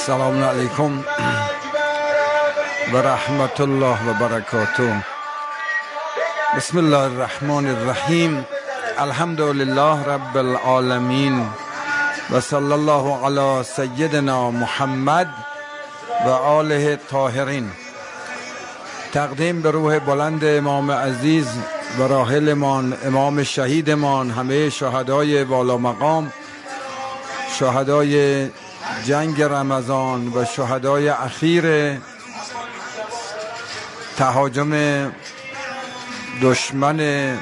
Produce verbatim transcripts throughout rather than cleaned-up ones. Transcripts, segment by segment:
السلام علیکم و رحمت الله و برکاته. بسم الله الرحمن الرحیم. الحمد لله رب العالمین و صلی الله علی سیدنا محمد و آله طاهرین. تقدیم به روح بلند امام عزیز و راحلمان، امام شهیدمان، همه شهدای والا مقام، شهدای جنگ رمضان و شهدای اخیر تهاجم دشمن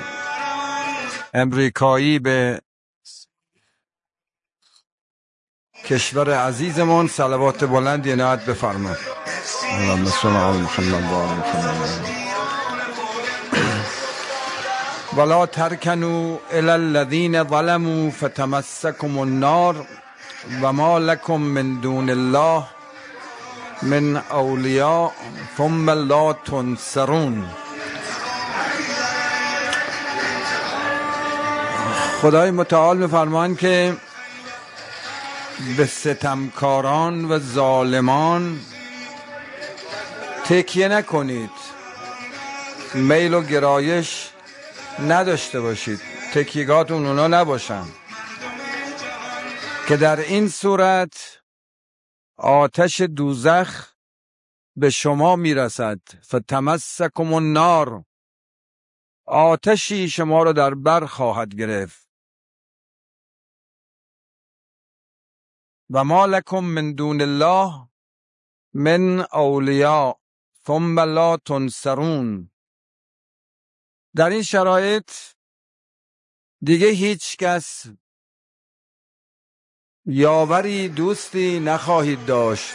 امریکایی به کشور عزیزمان صلوات بلند عنایت بفرمایید. اللهم صل علی محمد و آل محمد. ولا ترکنوا الی الذین ظلموا فتمسکم النار و ما لکم من دون الله من اولیاء ثم لا تنصرون. خدای متعال می‌فرمایند که به ستمکاران و ظالمان تکیه نکنید، میل و گرایش نداشته باشید، تکیه‌گاهتون اونا نباشن، که در این صورت آتش دوزخ به شما میرسد. فتمسکم النار، آتشی شما را در بر خواهد گرفت. و ما لکم من دون الله من اولیاء ثم لا تنصرون. در این شرایط دیگه هیچ کس یاوری، دوستی نخواهید داشت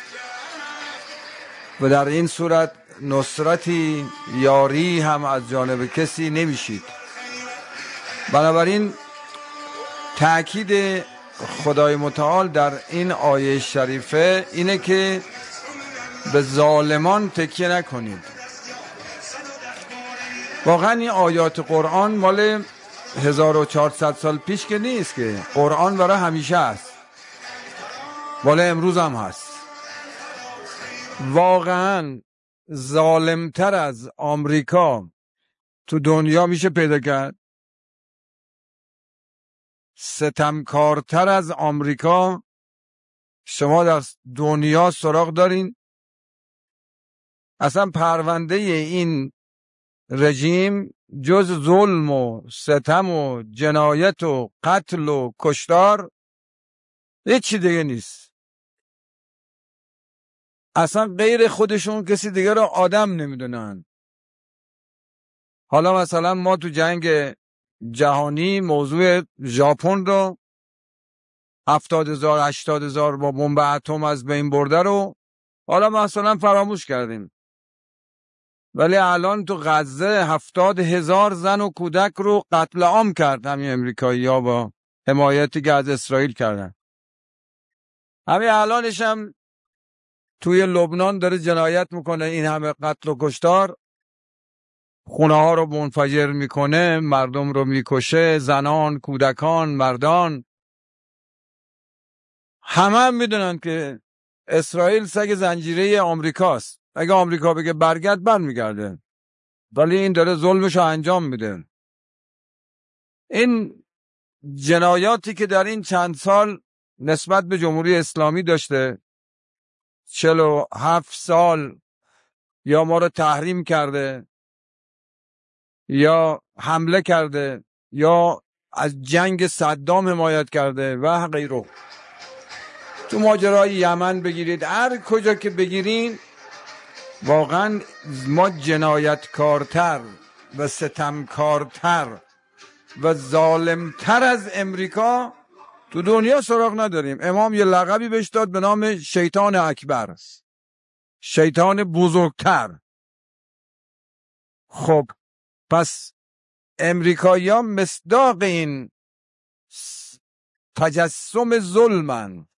و در این صورت نصرتی، یاری هم از جانب کسی نمیشید. بنابراین تأکید خدای متعال در این آیه شریفه اینه که به ظالمان تکیه نکنید. واقعا این آیات قرآن مال هزار و چهارصد سال پیش که نیست، که قرآن برای همیشه است، مال امروز هم هست. واقعا ظالمتر از آمریکا تو دنیا میشه پیدا کرد؟ ستمکارتر از آمریکا شما در دنیا سراغ دارین؟ اصلا پرونده این رژیم جز ظلم و ستم و جنایت و قتل و کشتار هیچی دیگه نیست. اصلا غیر خودشون کسی دیگه را آدم نمیدونن. حالا مثلا ما تو جنگ جهانی موضوع ژاپن رو هفتاد هزار هشتاد هزار با بمب اتم از بین برده رو حالا مثلا فراموش کردیم، ولی الان تو غزه هفتاد هزار زن و کودک رو قتل عام کرد همین امریکایی ها با حمایتی که از اسرائیل کردن. همین الانش هم توی لبنان داره جنایت میکنه، این همه قتل و کشتار، خونه ها رو منفجر میکنه، مردم رو میکشه، زنان، کودکان، مردان. همه هم میدونن که اسرائیل سگ زنجیره آمریکاست. اگه آمریکا بگه برگرد برمیگرده، ولی این داره ظلمش رو انجام میده. این جنایاتی که در این چند سال نسبت به جمهوری اسلامی داشته، چهل و هفت سال یا ما رو تحریم کرده یا حمله کرده یا از جنگ صدام حمایت کرده و غیره. تو ماجرای یمن بگیرید، هر کجا که بگیرین، واقعا ما جنایتکارتر و ستمکارتر و ظالمتر از امریکا تو دنیا سراغ نداریم. امام یه لقبی بهش داد به نام شیطان اکبر، شیطان بزرگتر. خب پس امریکایی ها مصداق این تجسم ظلمن.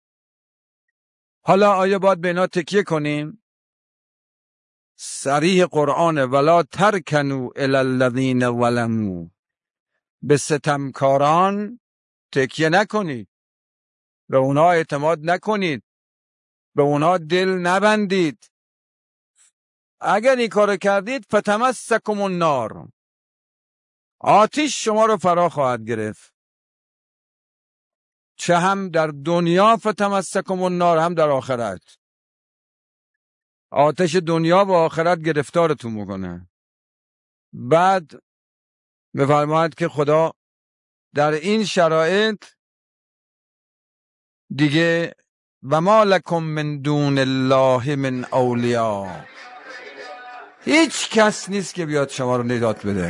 حالا آیا باید به اینا تکیه کنیم؟ صریح قرآن ولا ترکنوا الی الذین ظلموا، به ستمکاران تکیه نکنید، به اونا اعتماد نکنید، به اونا دل نبندید. اگر این کار کردید فتمسکم النار، آتش شما رو فرا خواهد گرفت. چه هم در دنیا فتمسکم النار، هم در آخرت. آتش دنیا و آخرت گرفتارتون میکنه. بعد بفرماید که خدا در این شرایط دیگه و ما لکم من دون الله من اولیاء، هیچ کس نیست که بیاد شما رو نجات بده.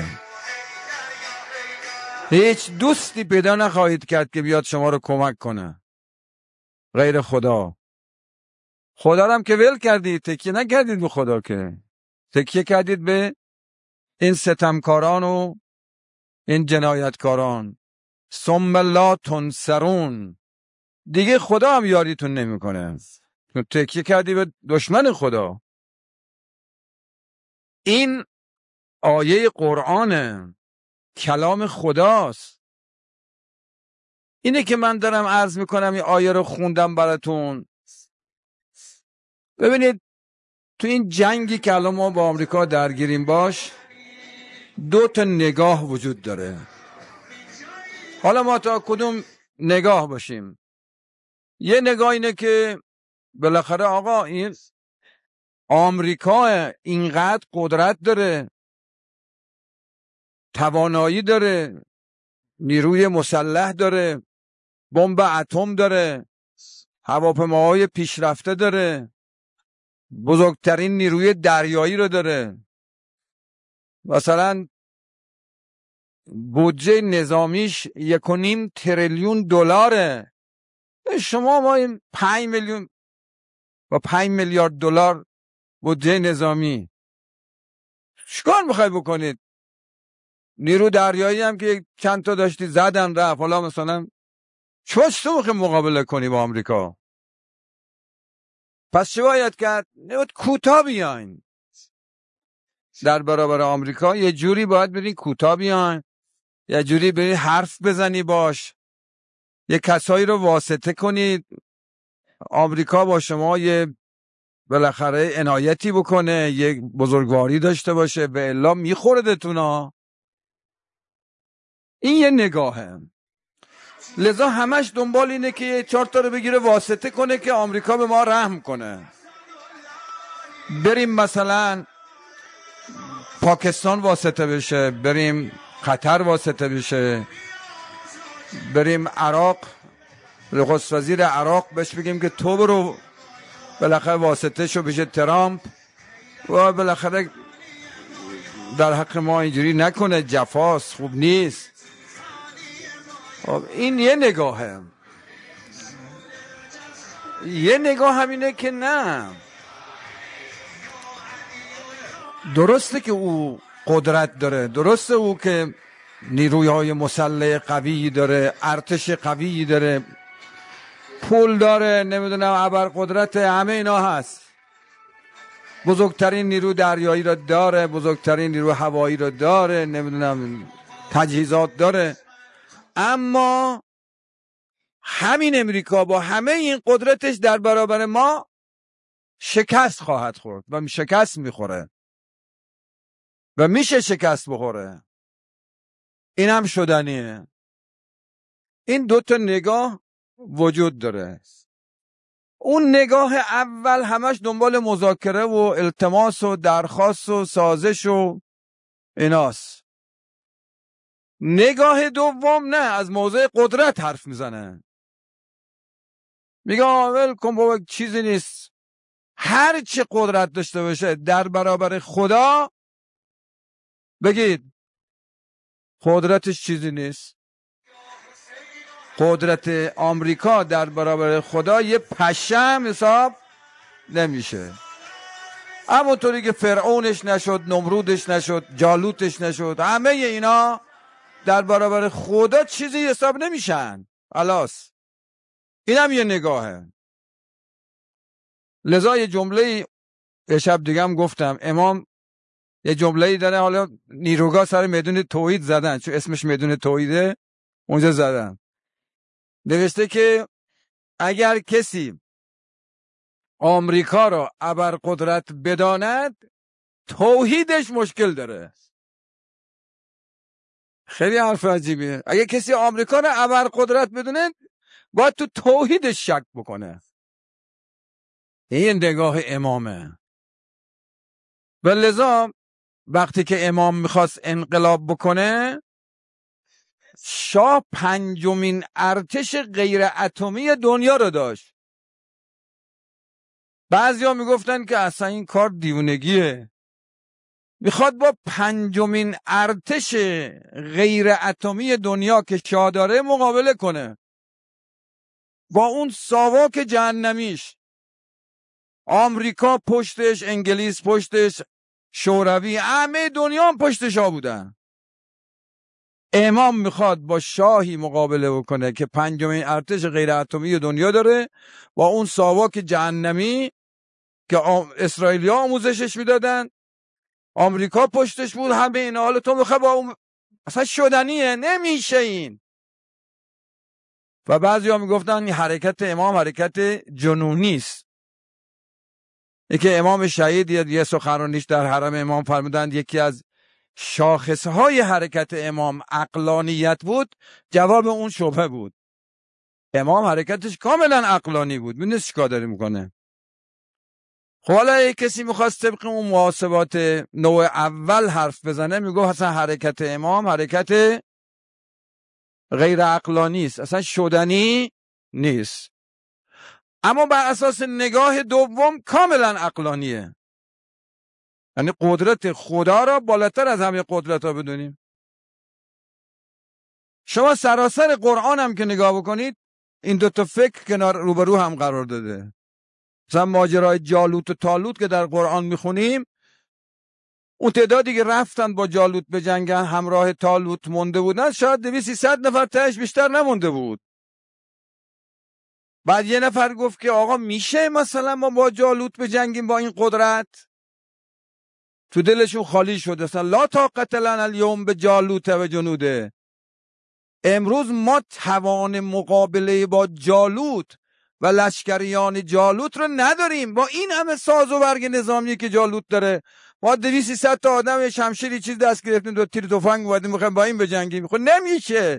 هیچ دوستی پیدا نخواهید کرد که بیاد شما رو کمک کنه غیر خدا. خدا رو هم که ول کردید، تکیه نکردید به خدا، که تکیه کردید به این ستمکاران و این جنایتکاران. ثم لا تنصرون، دیگه خدا هم یاریتون نمیکنه، تکیه کردی به دشمن خدا. این آیه قرآنه، کلام خداست. اینه که من دارم عرض میکنم، این آیه رو خوندم براتون. ببینید تو این جنگی که الان ما با آمریکا درگیریم باش، دو تا نگاه وجود داره. حالا ما تا کدوم نگاه باشیم؟ یه نگاه اینه که بالاخره آقا این آمریکا اینقدر قدرت داره، توانایی داره، نیروی مسلح داره، بمب اتم داره، هواپیماهای پیشرفته داره، بزرگترین نیروی دریایی رو داره. مثلا بودجه نظامیش یک و نیم تریلیون دلاره. شما ما این پنج میلیون و پنج میلیارد دلار بودجه نظامی چیکار میخوای بکنید؟ نیرو دریایی هم که چند تا داشتی زدن رفت. حالا مثلا چوش تو میخوای مقابله کنی با آمریکا؟ پس چه باید کرد؟ نباید کوتاه بیاین در برابر آمریکا. یه جوری باید برین کوتاه بیاین، یه جوری برین حرف بزنی باش، یه کسایی رو واسطه کنید آمریکا با شما یه بالاخره عنایتی بکنه، یه بزرگواری داشته باشه، به الا میخوردتونا. این یه نگاهه. لذا همش دنبال اینه که یه چهار تا رو بگیره واسطه کنه که آمریکا به ما رحم کنه. بریم مثلا پاکستان واسطه بشه، بریم قطر واسطه بشه، بریم عراق، نخست وزیر عراق بهش بگیم که تو برو بالاخره واسطه شو بشه ترامپ و بالاخره در حق ما اینجوری نکنه، جفاست، خوب نیست. این یه نگاهه. یه نگاه همینه که نه، درسته که او قدرت داره، درسته او که نیروی مسلح قوی داره، ارتش قوی داره، پول داره، نمیدونم ابرقدرت، همه اینا هست، بزرگترین نیرو دریایی را داره، بزرگترین نیرو هوایی را داره، نمیدونم تجهیزات داره. اما همین امریکا با همه این قدرتش در برابر ما شکست خواهد خورد و شکست میخوره و میشه شکست بخوره. این هم شدنیه. این دوتا نگاه وجود داره. اون نگاه اول همش دنبال مذاکره و التماس و درخواست و سازش و ایناست. نگاه دوم نه، از موضع قدرت حرف میزنه، میگه ول کن بابا چیزی نیست. هر چه قدرت داشته باشه در برابر خدا بگید قدرتش چیزی نیست. قدرت آمریکا در برابر خدا یه پشم حساب نمیشه. اما طوری که فرعونش نشد، نمرودش نشد، جالوتش نشد، همه اینا در برابر خدا چیزی حساب نمیشن. خلاص اینم یه نگاهه. لذا یه جمله یه شب دیگه هم گفتم، امام یه جمله‌ای داره، حالا نیروگاه سر میدون توحید زدن چون اسمش میدون توحیده، اونجا زدن، نوشته که اگر کسی آمریکا را ابرقدرت بداند، توحیدش مشکل داره. خیلی حرف عجیبیه. اگه کسی آمریکا را ابرقدرت بدونه باید تو توحیدش شک بکنه. این نگاه امامه. و لذا وقتی که امام میخواست انقلاب بکنه، شاه پنجمین ارتش غیر اتمی دنیا رو داشت. بعضیا میگفتن که اصلا این کار دیوونگیه، میخواد با پنجمین ارتش غیر اتمی دنیا که شاه داره مقابله کنه، با اون ساواک جهنمیش. آمریکا پشتش، انگلیس پشتش، شوروی، همه دنیا هم پشت شاه بودن. امام میخواد با شاهی مقابله بکنه که پنجمین ارتش غیر اتمی دنیا داره، با اون ساواک جهنمی که اسرائیلی ها آموزشش میدادن، آمریکا پشتش بود، همه اینا. حالا تو میخوای با اون، اصلا شدنیه، نمیشه این. و بعضی ها میگفتن این حرکت امام حرکت جنونی است. یکی امام شهید یه سخنرانیش در حرم امام فرمودند یکی از شاخصهای حرکت امام عقلانیت بود. جواب اون شبهه بود. امام حرکتش کاملا عقلانی بود، میدونست چیکار داره میکنه. خب حالا یک کسی میخواست طبق اون محاسبات نوع اول حرف بزنه، میگه اصلا حرکت امام حرکت غیر عقلانی است، اصلا شدنی نیست. اما بر اساس نگاه دوم کاملا عقلانیه. یعنی قدرت خدا را بالاتر از همه قدرت ها بدونیم. شما سراسر قرآن هم که نگاه بکنید، این دوتا فکر کنار روبرو هم قرار داده. مثلا ماجرای جالوت و طالوت که در قرآن میخونیم، اون تعدادی که رفتن با جالوت به جنگن همراه طالوت مونده بودن، شاید دویست سیصد نفر، تهش بیشتر نمونده بود. بعد یه نفر گفت که آقا میشه مثلا ما با جالوت به جنگیم با این قدرت؟ تو دلشون خالی شد، اصلا لا طاقت لنا الیوم به جالوت و جنوده. امروز ما توان مقابله با جالوت و لشکریان جالوت رو نداریم. با این همه ساز و برگ نظامی که جالوت داره، ما دویست سیصد تا آدم شمشیری چیز دست گرفتیم، دو تیر تفنگ اومدیم میخوایم با این بجنگیم. خب نمیشه.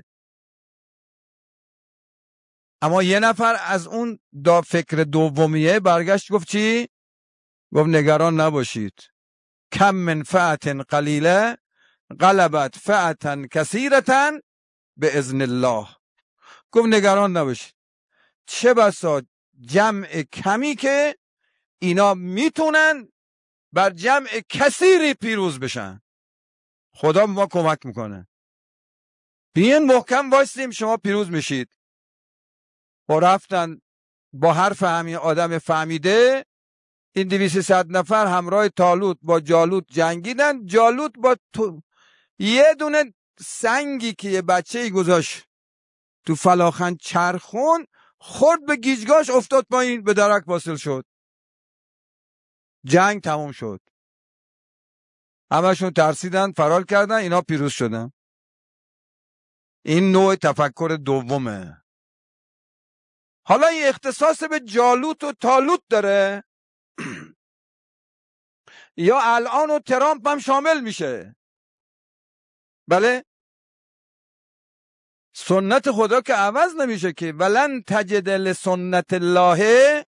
اما یه نفر از اون دا فکر دومیه برگشت گفت چی؟ گفت نگران نباشید، کم من فئة قلیله غلبت فئة کثیرة به اذن الله. گفت نگران نباشید، چه بسا جمع کمی که اینا میتونن بر جمع کثیری پیروز بشن. خدا ما کمک میکنه. بیاین محکم وایسیم شما پیروز میشید. و رفتن با حرف همین آدم فهمیده، این دویست صد نفر همراه طالوت با جالوت جنگیدن. جالوت با تو... یه دونه سنگی که یه بچه‌ای گذاشت تو فلاخن چرخون، خورد به گیجگاش، افتاد پایین، به درک واصل شد. جنگ تموم شد. همشون ترسیدن، فرار کردن، اینا پیروز شدن. این نوع تفکر دومه. حالا این اختصاص به جالوت و طالوت داره یا الان و ترامپ هم شامل میشه؟ بله، سنت خدا که عوض نمیشه که. ولن تجد لسنت الله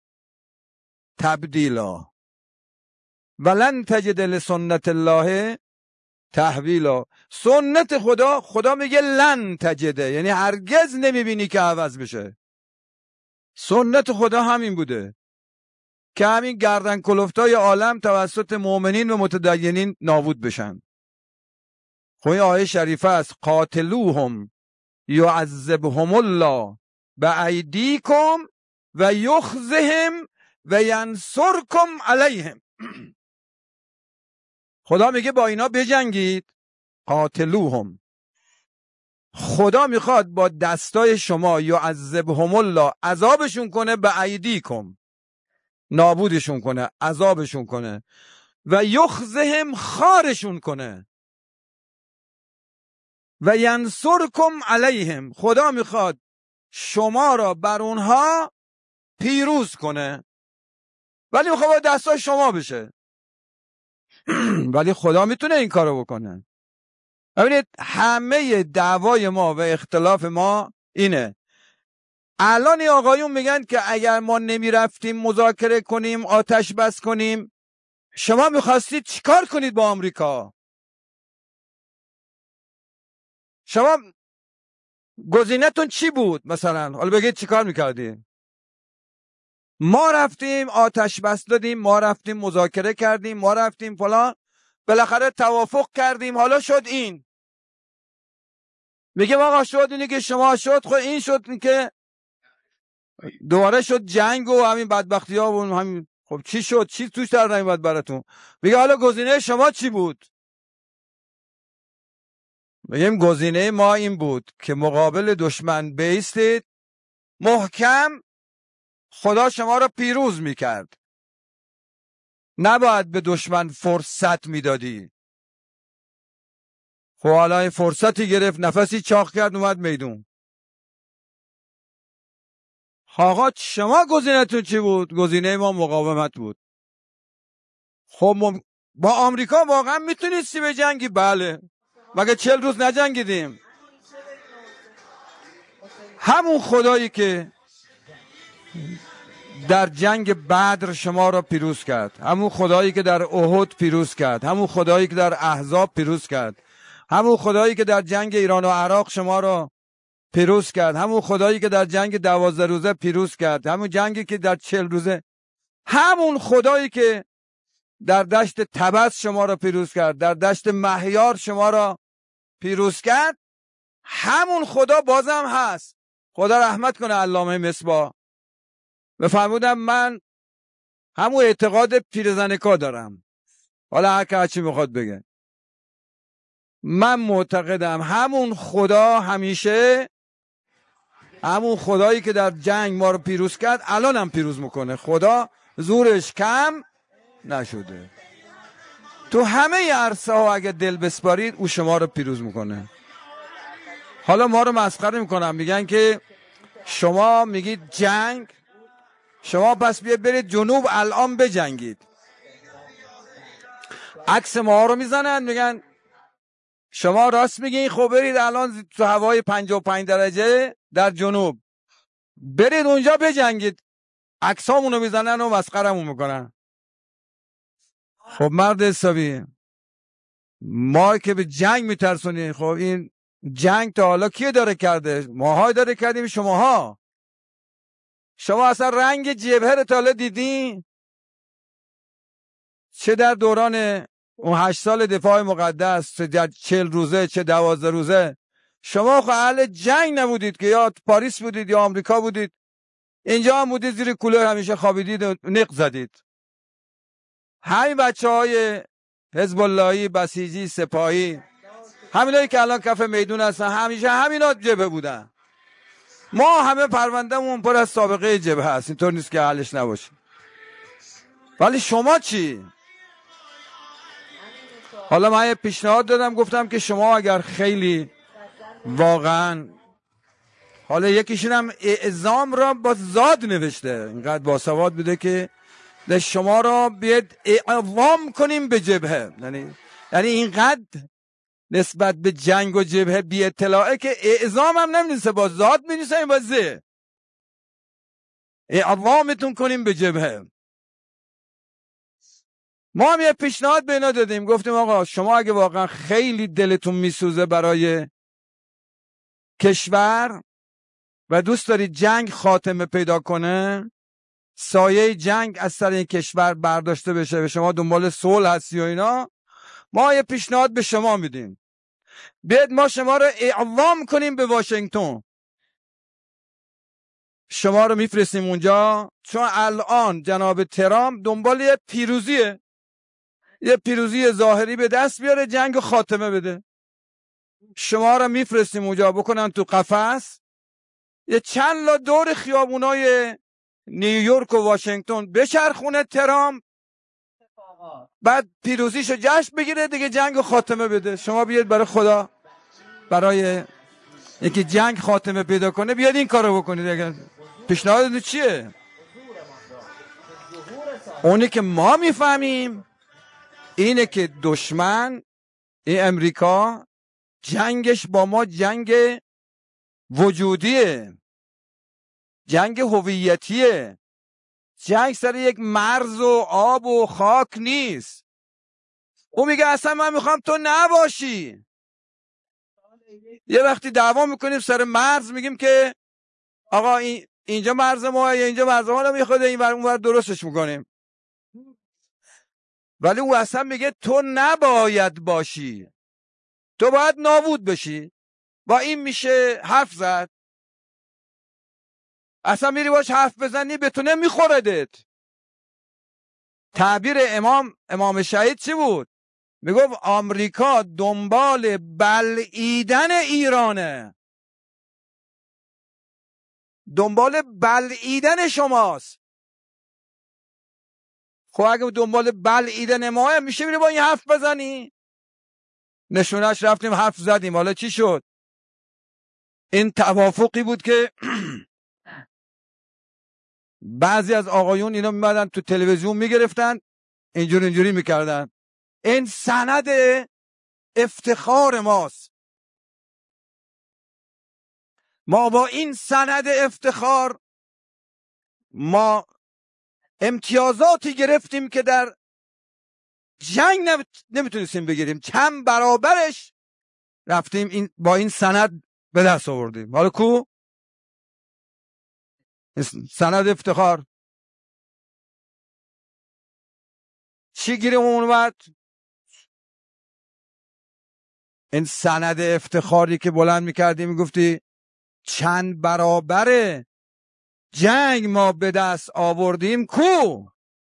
تبدیلا، ولن تجد لسنت الله تحویلا. سنت خدا، خدا میگه لن تجده، یعنی هرگز نمیبینی که عوض بشه. سنت خدا همین بوده که همین گردن کلفتای عالم توسط مؤمنین و متدینین نابود بشن. خب این آیه شریفه است، قاتلوهم یعذبهم الله بایدیکم و یخزهم و ینصرکم علیهم. خدا میگه با اینا بجنگید. قاتلوهم، خدا میخواد با دستای شما یعذبهم الله، عذابشون کنه، بایدیکم، نابودشون کنه، عذابشون کنه، و یخزهم، خارشون کنه، و ینصرکم علیهم، خدا میخواد شما را بر اونها پیروز کنه. ولی میخواد با دستای شما بشه. ولی خدا میتونه این کارو بکنه. ببینید همه دعوای ما و اختلاف ما اینه. الان این آقایون میگن که اگر ما نمیرفتیم مذاکره کنیم، آتش بس کنیم، شما میخواستید چیکار کنید با آمریکا؟ شما گزینه‌تون چی بود مثلا؟ حالا بگید چیکار میکردیم؟ ما رفتیم آتش بس دادیم، ما رفتیم مذاکره کردیم، ما رفتیم فلان، بالاخره توافق کردیم، حالا شد این. میگه آقا شد اینی که شما شد، خب این شد این که دوباره شد جنگ و همین بدبختی ها و همین. خب چی شد؟ چی توش در نمیاد براتون؟ میگه حالا گزینه شما چی بود؟ میگیم گزینه ما این بود که مقابل دشمن بایستید محکم، خدا شما را پیروز میکرد، نباید به دشمن فرصت میدادی. خب حالا این فرصتی گرفت، نفسی چاق کرد، اومد میدون. آقا شما گزینه‌تون چی بود؟ گزینه ما مقاومت بود. خب مم... با آمریکا واقعا میتونستی به جنگی؟ بله. مگه چل روز نجنگیدیم؟ همون خدایی که در جنگ بدر شما را پیروز کرد، همون خدایی که در احد پیروز کرد، همون خدایی که در احزاب پیروز کرد، همون خدایی که در جنگ ایران و عراق شما را پیروز کرد، همون خدایی که در جنگ دوازده روزه پیروز کرد، همون جنگی که در چل روزه، همون خدایی که در دشت تبس شما را پیروز کرد، در دشت مهیار شما را پیروز کرد، همون خدا بازم هست. خدا رحمت کنه علامه مصباح. بفرمودم من همون اعتقاد پیرزنکا دارم، حالا هر که هرچی میخواد بگه. من معتقدم همون خدا همیشه، همون خدایی که در جنگ ما رو پیروز کرد الان هم پیروز میکنه. خدا زورش کم نشده. تو همه عرصه ها اگه دل بسپارید او شما رو پیروز میکنه. حالا ما رو مسخره میکنن، میگن که شما میگید جنگ، شما پس بیاید برید جنوب الان بجنگید. عکس ما رو میزنن، میگن شما راست میگین، خب برید الان تو هوای پنجاه و پنج درجه در جنوب برید اونجا بجنگید. عکسامون رو میزنن و مسخرمون میکنن. خب مرد حسابی، ما که به جنگ میترسونیم، خب این جنگ تا حالا کی داره کرده؟ ماهای داره کردیم. شماها شما اصلا رنگ جبهه رو تا حالا دیدین؟ چه در دوران اون هشت سال دفاع مقدس، چه در چل روزه، چه دوازده روزه، شما خب اهل جنگ نبودید که؟ یا پاریس بودید یا آمریکا بودید، اینجا هم بودید زیر کولر همیشه خوابیدید و نق زدید. همین بچه های حزب اللهی، بسیجی، سپاهی، همینایی که الان کف میدون هستن، همیشه همینا جبهه بودن. ما همه پروندهمون پر از سابقه جبهه هست، اینطور نیست که حلش نباشه. ولی شما چی؟ حالا من یه پیشنهاد دادم، گفتم که شما اگر خیلی واقعا، حالا یکیشون هم اعزام را با زاد نوشته، اینقدر باسواد بوده که شما را بیاد اعوام کنیم به جبهه. یعنی یعنی اینقدر نسبت به جنگ و جبهه بی اطلاعه که اعزام هم نمی‌نویسه، با زاد می‌نویسه، این با ز. اعوامتون کنیم به جبهه. ما هم یه پیشنهاد به اینا دادیم، گفتیم آقا شما اگه واقعا خیلی دلتون میسوزه برای کشور و دوست دارید جنگ خاتمه پیدا کنه، سایه جنگ از سر این کشور برداشته بشه، به شما دنبال صلح هستی و اینا، ما یه پیشنهاد به شما میدیم، بیاید ما شما رو اعوام کنیم به واشنگتن. شما رو میفرستیم اونجا، چون الان جناب ترامپ دنبال یه پیروزیه، یه پیروزی ظاهری به دست بیاره، جنگ خاتمه بده. شما رو میفرستیم اونجا، بکنن تو قفس، یه چند لا دور خیابونای نیویورک و واشنگتن بچرخونه ترامپ، بعد پیروزیشو جشن بگیره دیگه، جنگ خاتمه بده. شما بیاید برای خدا، برای اینکه جنگ خاتمه پیدا کنه بیاد این کارو بکنید. اگر پیشنهادتون چیه؟ اونی که ما میفهمیم اینه که دشمن این امریکا جنگش با ما جنگ وجودیه، جنگ هویتیه، جنگ سر یک مرز و آب و خاک نیست. او میگه اصلا من میخوام تو نباشی. یه وقتی دعوا میکنیم سر مرز میگیم که آقا این اینجا مرز ما یا اینجا مرز ما، نمیخواد این ور اون ور درستش میکنیم. ولی او اصلا میگه تو نباید باشی، تو باید نابود بشی. با این میشه حرف زد؟ اصلا میری باش حرف بزنی به تو نمیخوردت. تعبیر امام امام شهید چی بود؟ میگفت آمریکا دنبال بلعیدن ایرانه، دنبال بلعیدن شماست. خب اگه دنبال بلعیدن ماه میشه میری با این حرف بزنی؟ نشونش رفتیم حرف زدیم، حالا چی شد؟ این توافقی بود که بعضی از آقایون اینا میمدن تو تلویزیون میگرفتن اینجور اینجوری میکردن. این سند افتخار ماست. ما با این سند افتخار ما امتیازاتی گرفتیم که در جنگ نمیتونستیم بگیریم، چند برابرش رفتیم این با این سند به دست آوردیم. حالا کو سند افتخار چی گیریم اون وقت؟ این سند افتخاری که بلند میکردی میگفتی چند برابر جنگ ما به دست آوردیم، کو؟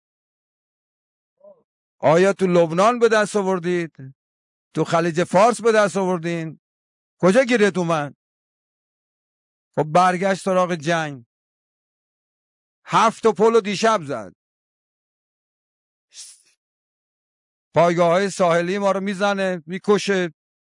آیا تو لبنان به دست آوردید؟ تو خلیج فارس به دست آوردین؟ کجا گیرت اومد؟ خب برگشت سراغ جنگ. هفت تا پلو دیشب زد، پایگاه های ساحلی ما رو میزنه میکشه،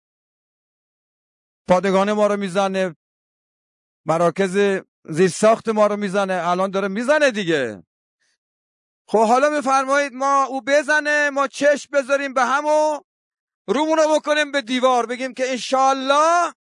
پادگان ما رو میزنه، مراکز زیرساخت ما رو میزنه، الان داره میزنه دیگه. خب حالا میفرمایید ما او بزنه ما چشم بذاریم به هم و رومونو بکنیم به دیوار بگیم که انشالله.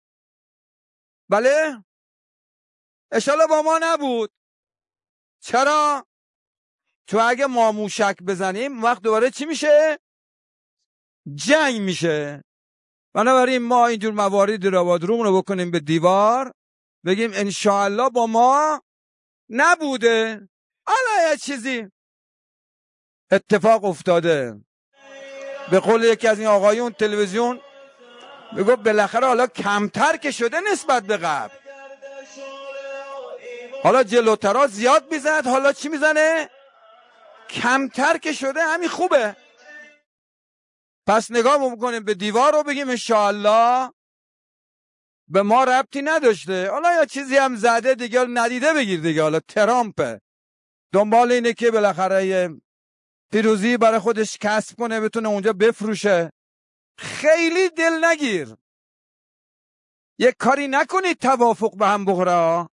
بله انشالله با ما نبود. چرا؟ تو اگه ما موشک بزنیم وقت دوباره چی میشه؟ جنگ میشه. بنابراین ما اینجور مواردی رو باید رومونو بکنیم به دیوار بگیم انشالله با ما نبوده. حالا یه چیزی اتفاق افتاده. به قول یکی از این آقایون تلویزیون میگفت بالاخره حالا کمتر که شده نسبت به قبل، حالا جلوترا زیاد میزند، حالا چی میزنه؟ کمتر که شده، همین خوبه. پس نگاه میکنیم به دیوار رو بگیم انشاءالله به ما ربطی نداشته. حالا یا چیزی هم زده دیگه ندیده بگیر دیگه. حالا ترامپ دنبال اینه که بالاخره یه پیروزی برای خودش کسب کنه بتونه اونجا بفروشه. خیلی دل نگیر، یک کاری نکنید توافق به هم بخوره،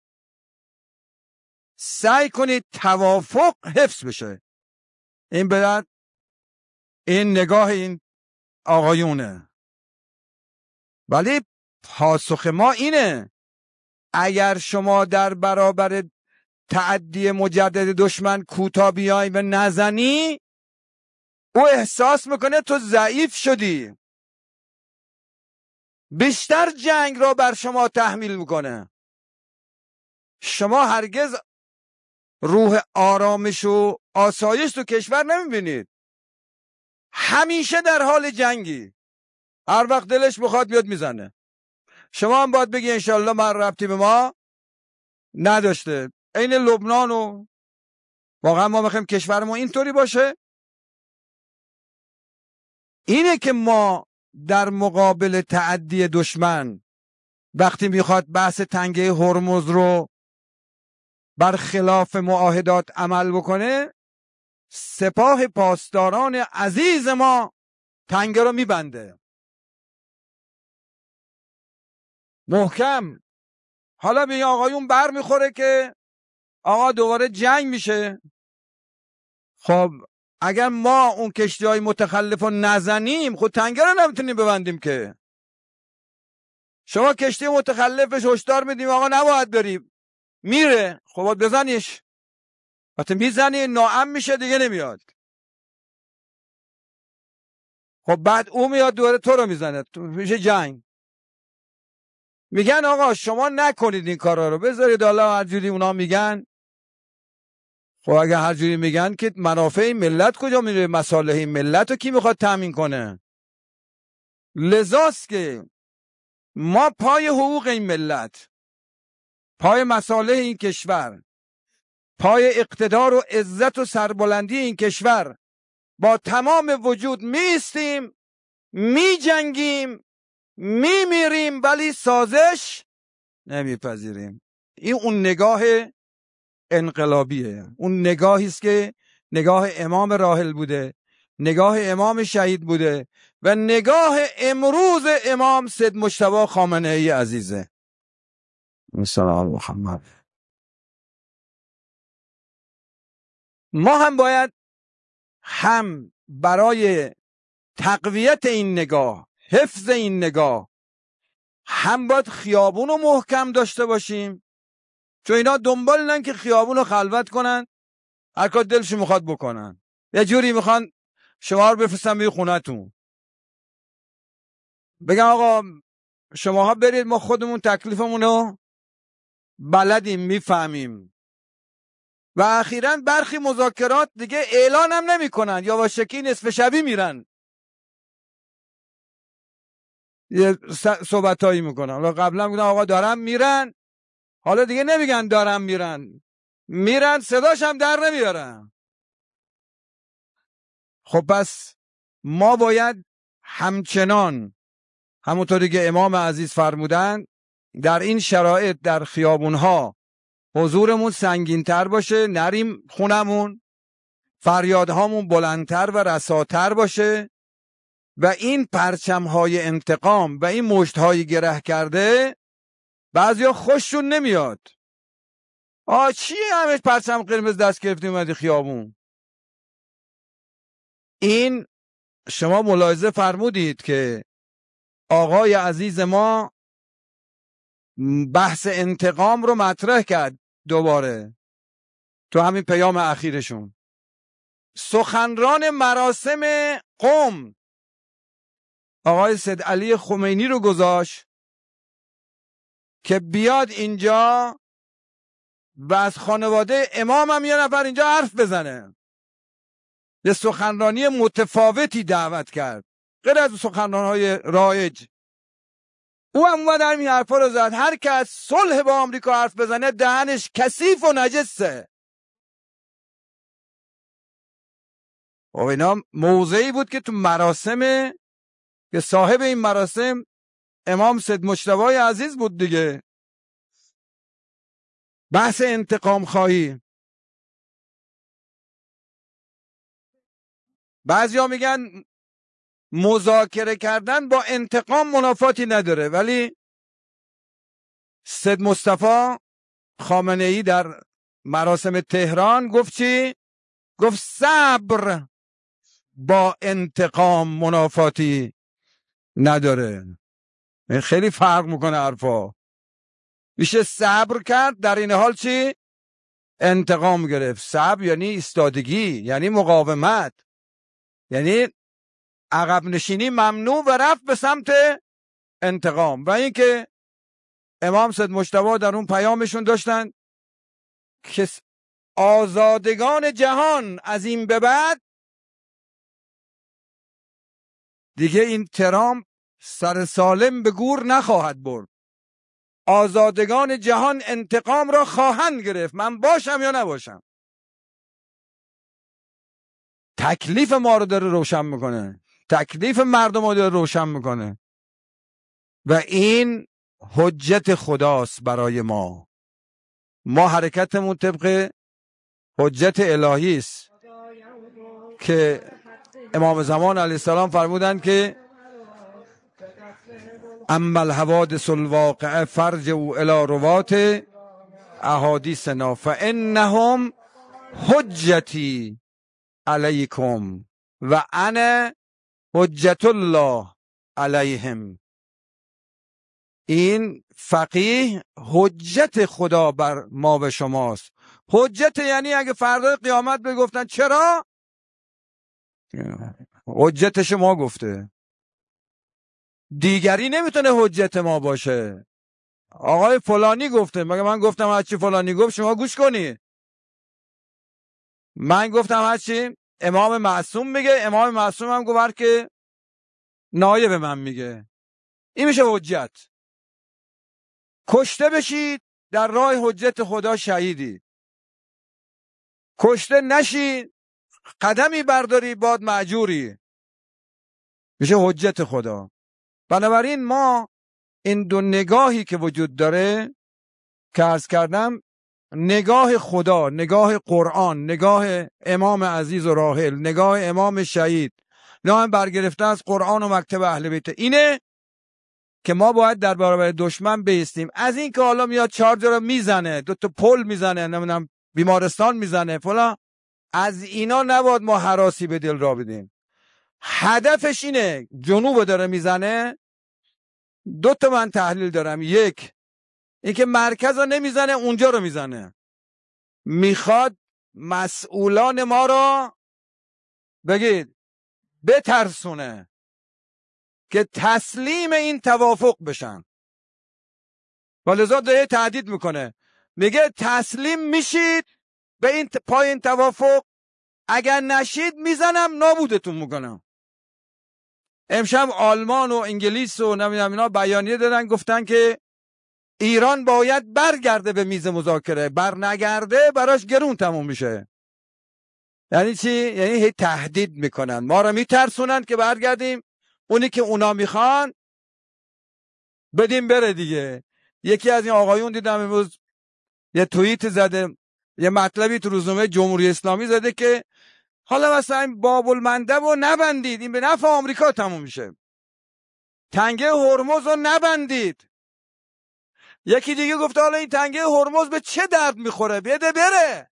سعی کنید توافق حفظ بشه. این بدن این نگاه این آقایونه. ولی پاسخ ما اینه اگر شما در برابر تعدی مجدد دشمن کوتاه بیای و نزنی، او احساس میکنه تو ضعیف شدی، بیشتر جنگ را بر شما تحمیل میکنه. شما هرگز روح آرامش و آسایش تو کشور نمیبینید، همیشه در حال جنگی، هر وقت دلش بخواد بیاد میزنه. شما هم باید بگی انشالله من ربطی به ما نداشته. این لبنان و واقعا ما میخوایم کشور ما اینطوری باشه. اینه که ما در مقابل تعدی دشمن وقتی میخواد بحث تنگه هرمز رو برخلاف معاهدات عمل بکنه، سپاه پاسداران عزیز ما تنگه رو میبنده محکم. حالا به این آقایون بر میخوره که آقا دوباره جنگ میشه، خب اگر ما اون کشتی های متخلف رو نزنیم خود تنگه رو نمیتونیم ببندیم که. شما کشتی متخلفش هشدار میدیم آقا نباید بریم، میره، خب باید بزنیش. وقتی میزنی ناامن میشه دیگه نمیاد. خب بعد او میاد دوره تو رو میزنه، میشه جنگ. میگن آقا شما نکنید این کارا رو، بذارید حالا هر جوری اونا میگن. خب اگه هر جوری میگن که منافع ملت کجا میره؟ مصالح ملت رو کی میخواد تامین کنه؟ لذاست که ما پای حقوق این ملت، پای مصالح این کشور، پای اقتدار و عزت و سربلندی این کشور با تمام وجود میستیم، میجنگیم، میمیریم، ولی سازش نمیپذیریم. این اون نگاه انقلابیه، اون نگاهی است که نگاه امام راحل بوده، نگاه امام شهید بوده و نگاه امروز امام سید مجتبی خامنه ای عزیزه. سلام محمد. ما هم باید هم برای تقویت این نگاه، حفظ این نگاه، هم باید خیابون رو محکم داشته باشیم، چون اینا دنبالن که خیابون رو خلوت کنن، هر کار دلشون میخواد بکنن. یه جوری میخوان شما رو بفرستن به خونتون، بگم آقا شماها برید، ما خودمون تکلیفمون رو بلدیم، میفهمیم. و اخیراً برخی مذاکرات دیگه اعلان هم نمی کنن، یا با شکی نصف شبی میرن یه صحبت هایی میکنن. قبلا گفتن آقا دارم میرن، حالا دیگه نمیگن دارم میرن، میرن صداش هم در نمیارن. خب پس ما باید همچنان همونطوری که امام عزیز فرمودن در این شرایط در خیابونها حضورمون سنگین‌تر باشه، نریم خونمون، فریادهامون بلندتر و رساتر باشه و این پرچم‌های انتقام و این مشت‌های گره کرده بعضیا خوششون نمیاد. آ چیه همش پرچم قرمز دست گرفتیم اومدی خیابون؟ این شما ملاحظه فرمودید که آقای عزیز ما بحث انتقام رو مطرح کرد دوباره تو همین پیام اخیرشون. سخنران مراسم قم آقای سید علی خمینی رو گذاشت که بیاد اینجا و از خانواده امام هم یه نفر اینجا حرف بزنه. یه سخنرانی متفاوتی دعوت کرد غیر از سخنران‌های رایج. او هم اومد این حرفا رو زد، هر که از صلح با آمریکا حرف بزنه دهنش کثیف و نجسه. و اینا موضعی بود که تو مراسم که صاحب این مراسم امام سید مجتبی عزیز بود دیگه. بحث انتقام خواهی، بعضیا میگن مذاکره کردن با انتقام منافاتی نداره، ولی سید مصطفی خامنه ای در مراسم تهران گفت چی؟ گفت صبر با انتقام منافاتی نداره. خیلی فرق میکنه حرفا. میشه صبر کرد در این حال چی؟ انتقام گرفت. صبر یعنی ایستادگی، یعنی مقاومت، یعنی عقب نشینی ممنوع و رفت به سمت انتقام. و این که امام سید مجتبی در اون پیامشون داشتن که آزادگان جهان از این به بعد دیگه این ترامپ سر سالم به گور نخواهد برد. آزادگان جهان انتقام را خواهند گرفت، من باشم یا نباشم. تکلیف ما رو داره روشن میکنه، تکلیف مردم رو داره روشن میکنه و این حجت خداست برای ما. ما حرکتمون طبق حجت الهی است که امام زمان علیه السلام فرمودند که اما الحوادث الواقعه فرجعوا الی روات احادیثنا فانهم حجتی. علیکم و انا حجت الله علیهم. این فقیه حجت خدا بر ما به شماست. حجت یعنی اگه فردا قیامت بگفتن چرا؟ حجت شما گفته، دیگری نمیتونه حجت ما باشه. آقای فلانی گفته، مگه من گفتم هرچی فلانی گفت شما گوش کنی؟ من گفتم هرچی امام معصوم میگه، امام معصوم هم گفت که نایب من میگه. این میشه حجت. کشته بشید در راه حجت خدا شهیدی، کشته نشید قدمی برداری باد مأجوری، میشه حجت خدا. بنابراین ما این دو نگاهی که وجود داره که عرض کردم، نگاه خدا، نگاه قرآن، نگاه امام عزیز و راحل، نگاه امام شهید، نام برگرفته از قرآن و مکتب اهل بیت، اینه که ما باید در برابر دشمن بایستیم. از این که حالا میاد چهار جا رو میزنه، دو تا پل میزنه، نمیدونم بیمارستان میزنه فلان، از اینا نباید ما هراسی به دل را بدیم. هدفش اینه، جنوب داره میزنه. دو تا من تحلیل دارم. یک، اینکه مرکز رو نمیزنه، اونجا رو میزنه. میخواد مسئولان ما رو بگید بترسونه که تسلیم این توافق بشن، ولذا داره تهدید میکنه، میگه تسلیم میشید به این پای این توافق، اگر نشید میزنم نابودتون میکنم. امشب آلمان و انگلیس و نمیدونم اینا بیانیه دادن، گفتن که ایران باید برگرده به میز مذاکره، بر نگرده براش گرون تموم میشه. یعنی چی؟ یعنی هی تهدید میکنن، ما رو میترسونن که برگردیم، اونی که اونا میخوان بدیم بره دیگه. یکی از این آقایون دیدم امروز یه توییت زده، یه مطلبی تو روزنامه جمهوری اسلامی زده که حالا مثلا باب المندب رو نبندید، این به نفع آمریکا تموم میشه. تنگه هرمز رو نبندید. یکی دیگه گفته حالا این تنگه هرمز به چه درد میخوره، بده بره.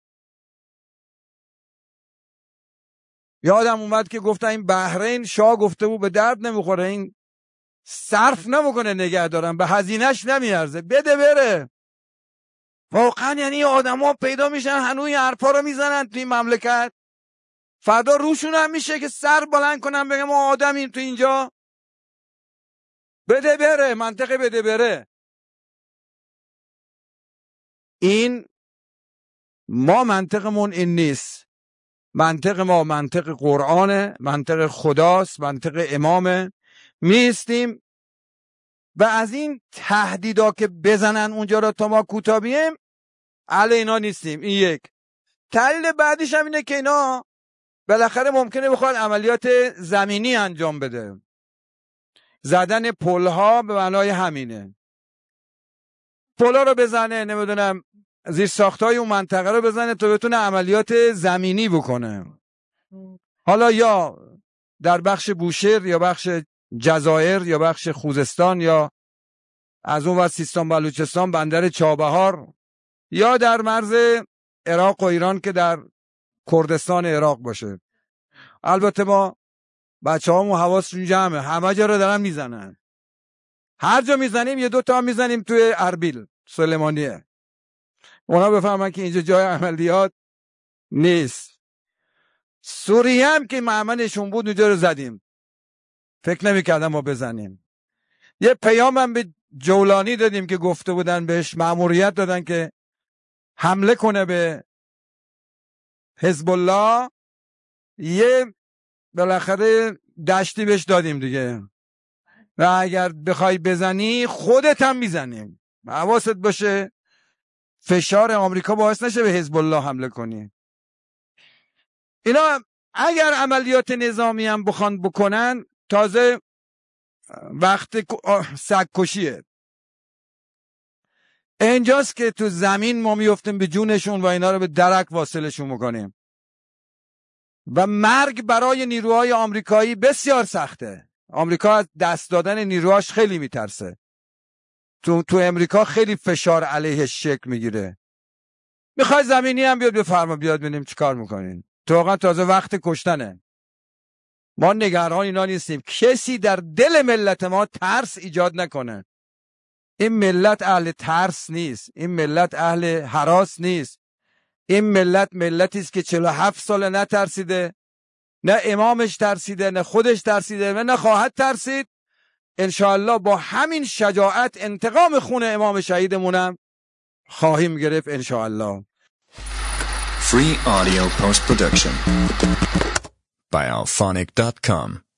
یادم اومد که گفتن این بحرین شاه گفته بود به درد نمیخوره، این صرف نمیکنه نگه دارن، به هزینهش نمیارزه، بده بره. واقعا یعنی آدم ها پیدا میشن هنوز این حرفا رو میزنن توی مملکت، فردا روشون هم میشه که سر بلند کنن بگم ما آدمیم تو اینجا. بده بره، منطقه بده بره. این ما منطقمون این نیست. منطق ما منطق قرآنه، منطق خداست، منطق امامه. میستیم و از این تهدیدا که بزنن اونجا را تا ما کوتاه بیم علی اینا نیستیم. این یک. تحلیل بعدیش هم اینه که اینا بالاخره ممکنه بخواد عملیات زمینی انجام بده. زدن پلها به معنای همینه، پلها رو بزنه، نمیدونم زیر ساختای اون منطقه رو بزنه تا بتونه عملیات زمینی بکنه. حالا یا در بخش بوشهر یا بخش جزایر یا بخش خوزستان یا از اون ور سیستان بلوچستان بندر چابهار، یا در مرز عراق و ایران که در کردستان عراق باشه. البته ما بچه هامون حواسشون جمعه، همه جا رو دارن میزنن. هر جا میزنیم یه دو تا میزنیم توی اربیل سلیمانیه، اونا بفهمن که اینجا جای عملیات نیست. سوریه هم که مأمنشون بود اونجا رو زدیم، فکر نمی‌کردم ما بزنیم. یه پیام هم به جولانی دادیم که گفته بودن بهش مأموریت دادن که حمله کنه به حزب الله، یه بالاخره دشتی بهش دادیم دیگه، و اگر بخوای بزنی خودت هم میزنیم. حواست باشه فشار آمریکا باعث نشه به حزب الله حمله کنی. اینا اگر عملیات نظامی هم بخوان بکنن تازه وقت سگ کشیه. اینجاست که تو زمین ما میفتیم به جونشون و اینا رو به درک واصلشون میکنیم و مرگ برای نیروهای آمریکایی بسیار سخته. آمریکا از دست دادن نیروهاش خیلی میترسه. تو تو امریکا خیلی فشار علیهش شکل میگیره. میخوای زمینی هم بیاد بفرما، بیاد ببینیم چیکار میکنین. واقعا تازه وقت کشتنه. ما نگران اینا نیستیم. کسی در دل ملت ما ترس ایجاد نکنه. این ملت اهل ترس نیست. این ملت اهل هراس نیست. این ملت ملتی است که چهل و هفت سال نترسیده، نه امامش ترسیده، نه خودش ترسیده، و نه خواهد ترسید. انشاءالله با همین شجاعت انتقام خون امام شهیدمونم خواهیم گرفت انشاءالله. Free audio post production by alphonic dot com